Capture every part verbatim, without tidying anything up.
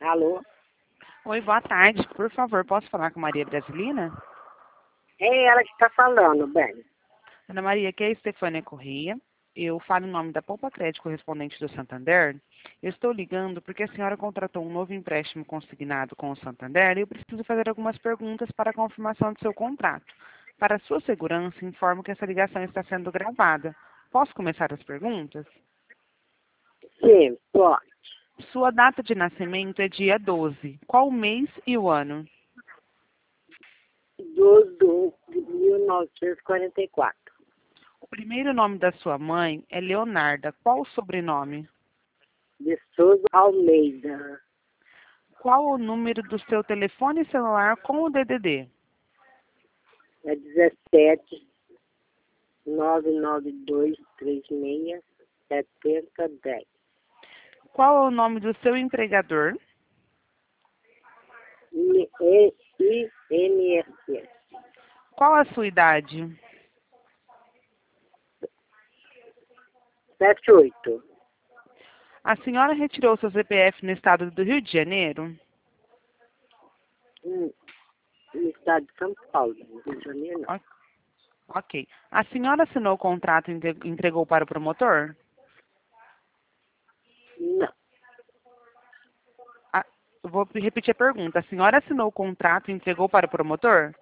Alô? Oi, boa tarde. Por favor, posso falar com Maria Brasilina? É ela que está falando, bem. Ana Maria, aqui é a Estefânia Corrêa. Eu falo em nome da Poupa Crédito correspondente do Santander. Eu estou ligando porque a senhora contratou um novo empréstimo consignado com o Santander e eu preciso fazer algumas perguntas para a confirmação do seu contrato. Para sua segurança, informo que essa ligação está sendo gravada. Posso começar as perguntas? Sim, pode. Sua data de nascimento é dia doze. Qual o mês e o ano? doze de um de mil novecentos e quarenta e quatro. O primeiro nome da sua mãe é Leonarda. Qual o sobrenome? De Souza Almeida. Qual o número do seu telefone celular com o D D D? É dezessete, nove nove dois, três seis, sete zero um zero. Qual é o nome do seu empregador? I N S S. Qual a sua idade? sete oito. A senhora retirou seu C P F no estado do Rio de Janeiro? Hum, no estado de São Paulo, no Rio de Janeiro, não. Ok. A senhora assinou o contrato e entre- entregou para o promotor? Não. A- eu vou repetir a pergunta. A senhora assinou o contrato e entregou para o promotor?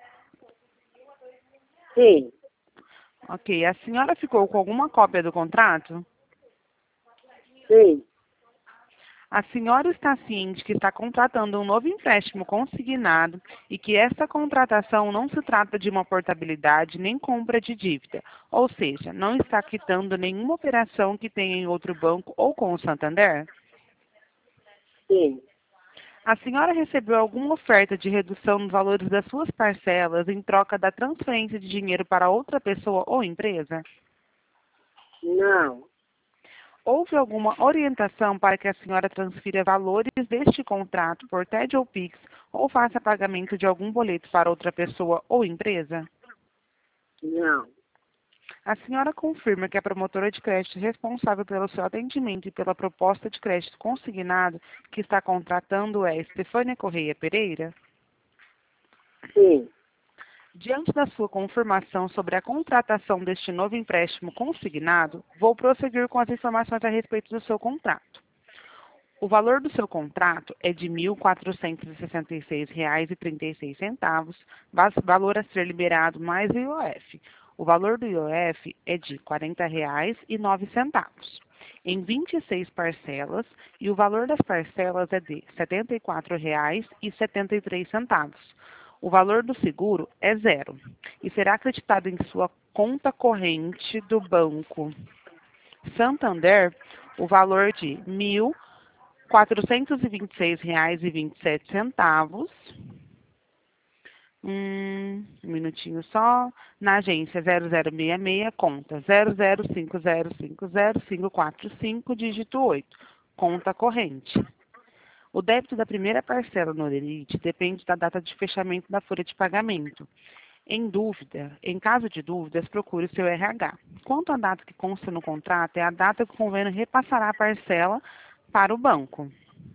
Sim, Ok. A senhora ficou com alguma cópia do contrato? sim, A senhora está ciente que está contratando um novo empréstimo consignado e que essa contratação não se trata de uma portabilidade nem compra de dívida, ou seja, não está quitando nenhuma operação que tenha em outro banco ou com o Santander? sim. A senhora recebeu alguma oferta de redução nos valores das suas parcelas em troca da transferência de dinheiro para outra pessoa ou empresa? Não, Houve alguma orientação para que a senhora transfira valores deste contrato por T E D ou Pix ou faça pagamento de algum boleto para outra pessoa ou empresa? não. A senhora confirma que a promotora de crédito responsável pelo seu atendimento e pela proposta de crédito consignado que está contratando é Estefânia Correia Pereira? Sim, Diante da sua confirmação sobre a contratação deste novo empréstimo consignado, vou prosseguir com as informações a respeito do seu contrato. O valor do seu contrato é de mil quatrocentos e sessenta e seis reais e trinta e seis centavos, va- valor a ser liberado mais o I O F. O valor do I O F é de quarenta reais e nove centavos, em vinte e seis parcelas, e o valor das parcelas é de setenta e quatro reais e setenta e três centavos. O valor do seguro é zero e será acreditado em sua conta corrente do Banco Santander o valor de mil quatrocentos e vinte e seis reais e vinte e sete centavos. Hum, um minutinho só. Na agência zero zero seis seis, conta zero zero cinco zero cinco zero cinco quatro cinco, dígito oito, conta corrente. O débito da primeira parcela no Olerite depende da data de fechamento da folha de pagamento. Em dúvida, em caso de dúvidas, procure o seu R H. Quanto à data que consta no contrato, é a data que o convênio repassará a parcela para o banco.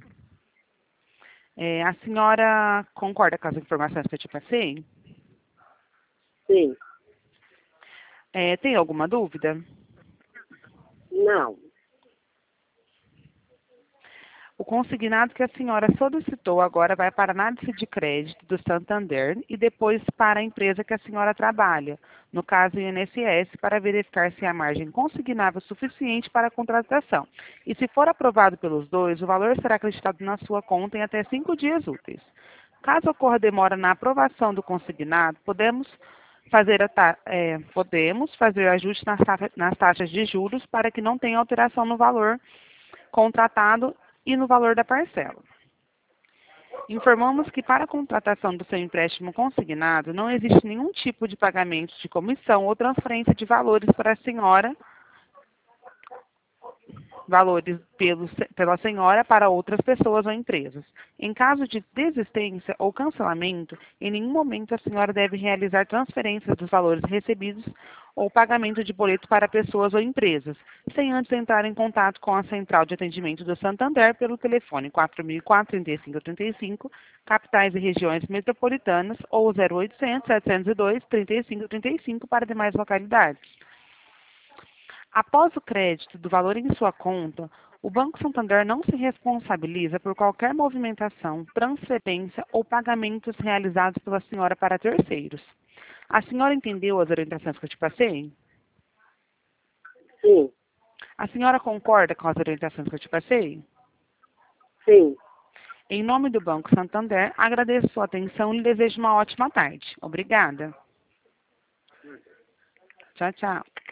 É, a senhora concorda com as informações que eu te passei? sim. É, tem alguma dúvida? Não, O consignado que a senhora solicitou agora vai para a análise de crédito do Santander e depois para a empresa que a senhora trabalha, no caso o I N S S, para verificar se há margem consignável suficiente para a contratação. E se for aprovado pelos dois, o valor será acreditado na sua conta em até cinco dias úteis. Caso ocorra demora na aprovação do consignado, podemos fazer, a ta- é, podemos fazer ajuste nas, taxa- nas taxas de juros para que não tenha alteração no valor contratado e no valor da parcela. Informamos que para a contratação do seu empréstimo consignado não existe nenhum tipo de pagamento de comissão ou transferência de valores para a senhora, valores pelo, pela senhora para outras pessoas ou empresas. Em caso de desistência ou cancelamento, em nenhum momento a senhora deve realizar transferências dos valores recebidos ou pagamento de boleto para pessoas ou empresas, sem antes entrar em contato com a Central de Atendimento do Santander pelo telefone quatro mil e quatro, trinta e cinco trinta e cinco, capitais e regiões metropolitanas, ou zero oitocentos, setecentos e dois, trinta e cinco trinta e cinco para demais localidades. Após o crédito do valor em sua conta, o Banco Santander não se responsabiliza por qualquer movimentação, transferência ou pagamentos realizados pela senhora para terceiros. A senhora entendeu as orientações que eu te passei? Sim, A senhora concorda com as orientações que eu te passei? sim. Em nome do Banco Santander, agradeço sua atenção e lhe desejo uma ótima tarde. Obrigada. Tchau, tchau.